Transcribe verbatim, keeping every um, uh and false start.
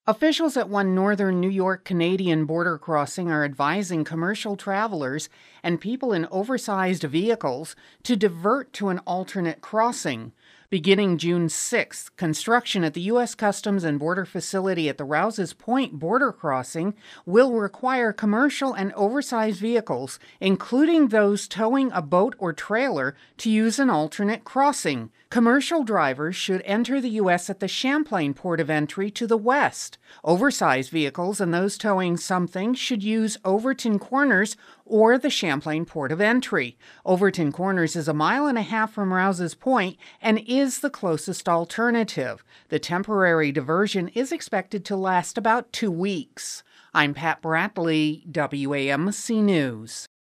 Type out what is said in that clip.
Officials at one northern New York Canadian border crossing are advising commercial travelers and people in oversized vehicles to divert to an alternate crossing. Beginning June sixth, construction at the U S Customs and Border Facility at the Rouses Point border crossing will require commercial and oversized vehicles, including those towing a boat or trailer, to use an alternate crossing. Commercial drivers should enter the U S at the Champlain port of entry to the west. Oversized vehicles and those towing something should use Overton Corners or the Champlain port of entry. Overton Corners is a mile and a half from Rouses Point and is the closest alternative. The temporary diversion is expected to last about two weeks. I'm Pat Bradley, W A M C News.